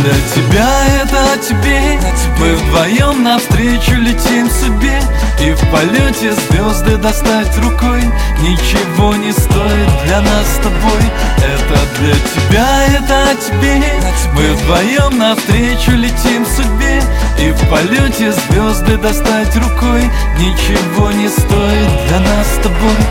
для тебя, это о тебе. Мы вдвоем навстречу летим себе, и в полете звезды достать рукой ничего не стоит для нас с тобой. Это для тебя, это о тебе. Мы вдвоем навстречу летим судьбе, и в полете звезды достать рукой ничего не стоит для нас с тобой.